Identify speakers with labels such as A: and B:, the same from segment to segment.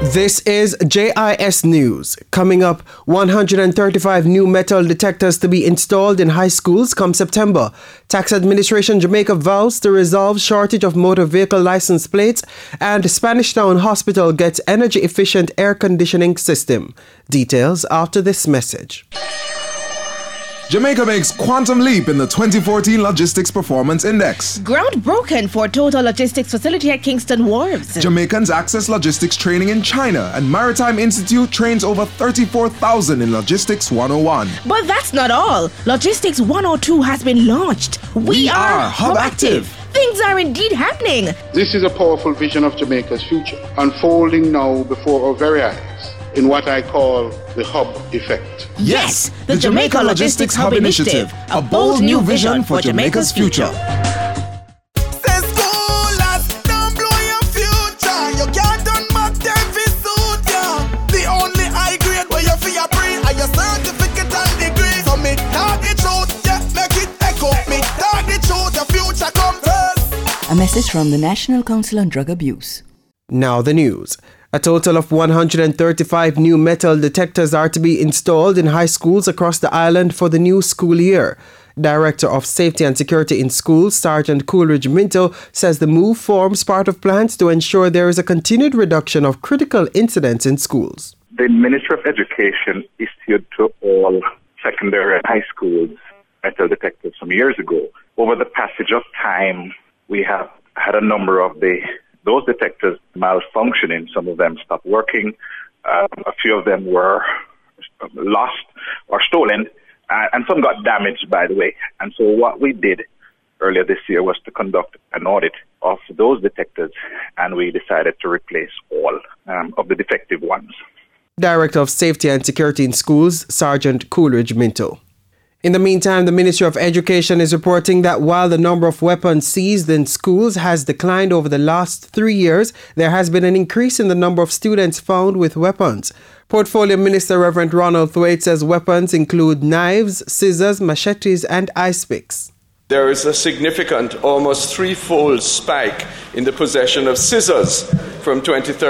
A: This is JIS News. Coming up, 135 new metal detectors to be installed in high schools come September. Tax Administration Jamaica vows to resolve shortage of motor vehicle license plates, and Spanish Town Hospital gets energy-efficient air conditioning system. Details after this message.
B: Jamaica makes quantum leap in the 2014 Logistics Performance Index.
C: Ground broken for total logistics facility at Kingston Wharves.
B: Jamaicans access logistics training in China, and Maritime Institute trains over 34,000 in Logistics 101.
C: But that's not all. Logistics 102 has been launched. We are Hub Active. Things are indeed happening.
D: This is a powerful vision of Jamaica's future, unfolding now before our very eyes in what I call the Hub Effect.
C: Yes, the Jamaica Logistics Hub Initiative, a bold new vision for Jamaica's future.
E: A message from the National Council on Drug Abuse.
A: Now the news. A total of 135 new metal detectors are to be installed in high schools across the island for the new school year. Director of Safety and Security in Schools, Sergeant Coolidge Minto, says the move forms part of plans to ensure there is a continued reduction of critical incidents in schools.
F: The Ministry of Education issued to all secondary and high schools metal detectors some years ago. Over the passage of time, we have had a number of those detectors malfunctioning. Some of them stopped working. A few of them were lost or stolen, and some got damaged, by the way. And so what we did earlier this year was to conduct an audit of those detectors, and we decided to replace all of the defective ones.
A: Director of Safety and Security in Schools, Sergeant Coolidge Minto. In the meantime, the Ministry of Education is reporting that while the number of weapons seized in schools has declined over the last 3 years, there has been an increase in the number of students found with weapons. Portfolio Minister Reverend Ronald Thwaite says weapons include knives, scissors, machetes, and ice picks.
G: There is a significant, almost threefold spike in the possession of scissors from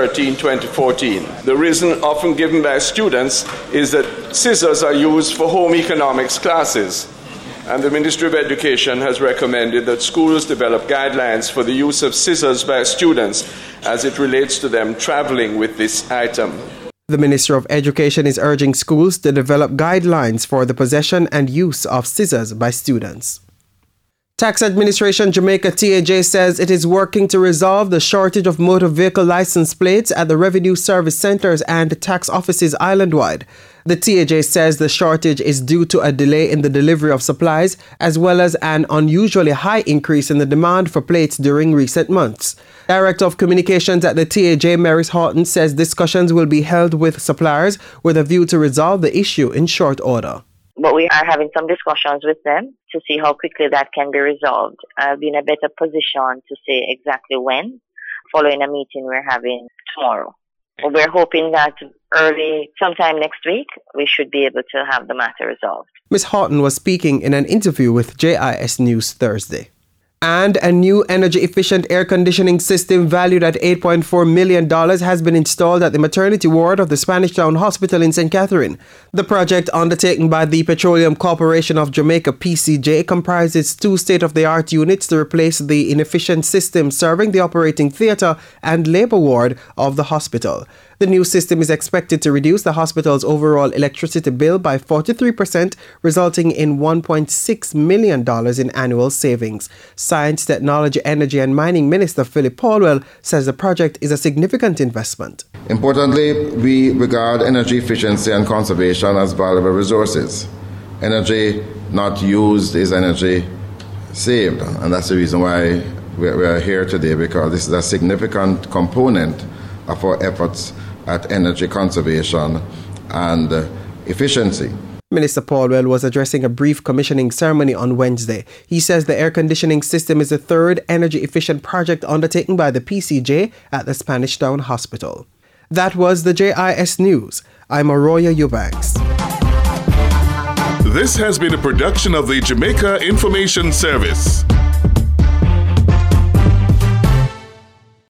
G: 2013-2014. The reason often given by students is that scissors are used for home economics classes. And the Ministry of Education has recommended that schools develop guidelines for the use of scissors by students as it relates to them traveling with this item.
A: The Minister of Education is urging schools to develop guidelines for the possession and use of scissors by students. Tax Administration Jamaica TAJ says it is working to resolve the shortage of motor vehicle license plates at the revenue service centres and tax offices island-wide. The TAJ says the shortage is due to a delay in the delivery of supplies as well as an unusually high increase in the demand for plates during recent months. Director of Communications at the TAJ, Maris Horton, says discussions will be held with suppliers with a view to resolve the issue in short order.
H: But we are having some discussions with them to see how quickly that can be resolved. I'll be in a better position to say exactly when, following a meeting we're having tomorrow. But we're hoping that sometime next week, we should be able to have the matter resolved.
A: Ms. Horton was speaking in an interview with JIS News Thursday. And a new energy-efficient air conditioning system valued at $8.4 million has been installed at the maternity ward of the Spanish Town Hospital in St. Catherine. The project, undertaken by the Petroleum Corporation of Jamaica (PCJ), comprises 2 state-of-the-art units to replace the inefficient system serving the operating theatre and labour ward of the hospital. The new system is expected to reduce the hospital's overall electricity bill by 43%, resulting in $1.6 million in annual savings. Science, Technology, Energy and Mining Minister Philip Paulwell says the project is a significant investment.
I: Importantly, we regard energy efficiency and conservation as valuable resources. Energy not used is energy saved, and that's the reason why we are here today, because this is a significant component of our efforts at energy conservation and efficiency.
A: Minister Paulwell was addressing a brief commissioning ceremony on Wednesday. He says the air conditioning system is the 3rd energy-efficient project undertaken by the PCJ at the Spanish Town Hospital. That was the JIS News. I'm Arroya Eubanks.
J: This has been a production of the Jamaica Information Service.